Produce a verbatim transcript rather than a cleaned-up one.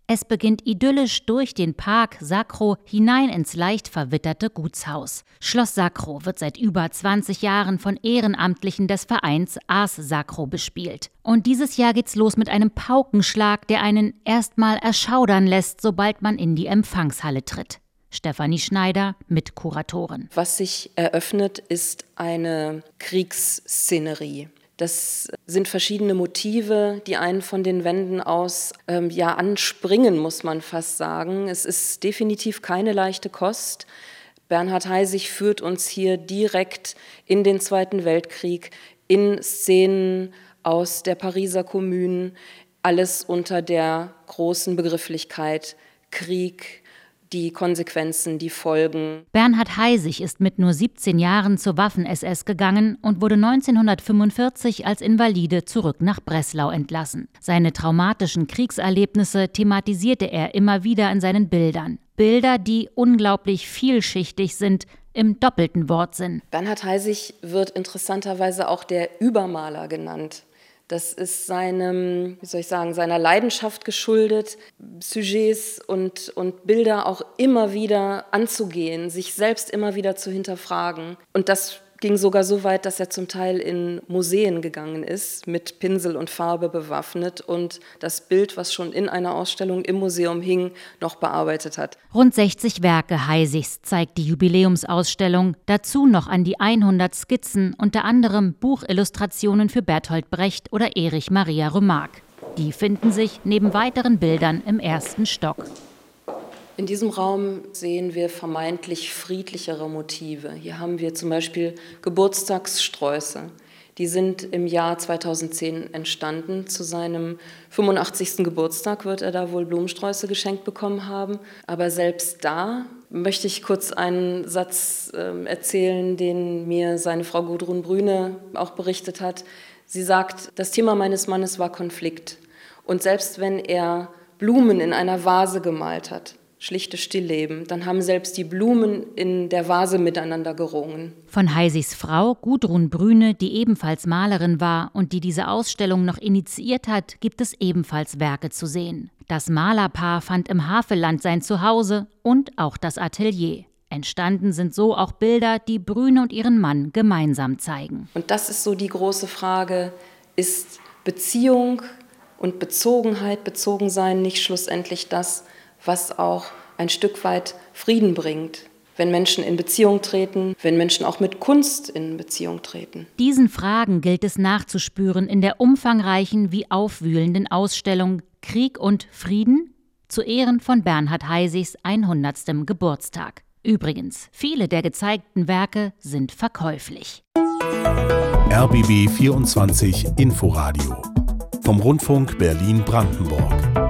Es beginnt idyllisch durch den Park Sacro hinein ins leicht verwitterte Gutshaus. Schloss Sacro wird seit über zwanzig Jahren von Ehrenamtlichen des Vereins Ars Sacro bespielt. Und dieses Jahr geht's los mit einem Paukenschlag, der einen erstmal erschaudern lässt, sobald man in die Empfangshalle tritt. Stefanie Schneider, Mitkuratorin. Was sich eröffnet, ist eine Kriegsszenerie. Das sind verschiedene Motive, die einen von den Wänden aus ähm, ja anspringen, muss man fast sagen. Es ist definitiv keine leichte Kost. Bernhard Heisig führt uns hier direkt in den Zweiten Weltkrieg, in Szenen aus der Pariser Kommune, alles unter der großen Begrifflichkeit Krieg, die Konsequenzen, die Folgen. Bernhard Heisig ist mit nur siebzehn Jahren zur Waffen-S S gegangen und wurde neunzehnhundertfünfundvierzig als Invalide zurück nach Breslau entlassen. Seine traumatischen Kriegserlebnisse thematisierte er immer wieder in seinen Bildern. Bilder, die unglaublich vielschichtig sind, im doppelten Wortsinn. Bernhard Heisig wird interessanterweise auch der Übermaler genannt. Das ist seinem, wie soll ich sagen, seiner Leidenschaft geschuldet, Sujets und, und Bilder auch immer wieder anzugehen, sich selbst immer wieder zu hinterfragen. Und das ging sogar so weit, dass er zum Teil in Museen gegangen ist, mit Pinsel und Farbe bewaffnet und das Bild, was schon in einer Ausstellung im Museum hing, noch bearbeitet hat. Rund sechzig Werke Heisigs zeigt die Jubiläumsausstellung, dazu noch an die hundert Skizzen, unter anderem Buchillustrationen für Bertolt Brecht oder Erich Maria Remarque. Die finden sich neben weiteren Bildern im ersten Stock. In diesem Raum sehen wir vermeintlich friedlichere Motive. Hier haben wir zum Beispiel Geburtstagssträuße. Die sind im Jahr zweitausendzehn entstanden. Zu seinem fünfundachtzigsten Geburtstag wird er da wohl Blumensträuße geschenkt bekommen haben. Aber selbst da möchte ich kurz einen Satz äh, erzählen, den mir seine Frau Gudrun Brüne auch berichtet hat. Sie sagt, das Thema meines Mannes war Konflikt. Und selbst wenn er Blumen in einer Vase gemalt hat, schlichtes Stillleben, dann haben selbst die Blumen in der Vase miteinander gerungen. Von Heisigs Frau Gudrun Brüne, die ebenfalls Malerin war und die diese Ausstellung noch initiiert hat, gibt es ebenfalls Werke zu sehen. Das Malerpaar fand im Havelland sein Zuhause und auch das Atelier. Entstanden sind so auch Bilder, die Brüne und ihren Mann gemeinsam zeigen. Und das ist so die große Frage, ist Beziehung und Bezogenheit, Bezogensein nicht schlussendlich das, was auch ein Stück weit Frieden bringt, wenn Menschen in Beziehung treten, wenn Menschen auch mit Kunst in Beziehung treten. Diesen Fragen gilt es nachzuspüren in der umfangreichen wie aufwühlenden Ausstellung Krieg und Frieden zu Ehren von Bernhard Heisigs hundertstem Geburtstag. Übrigens, viele der gezeigten Werke sind verkäuflich. R B B vierundzwanzig Inforadio vom Rundfunk Berlin-Brandenburg.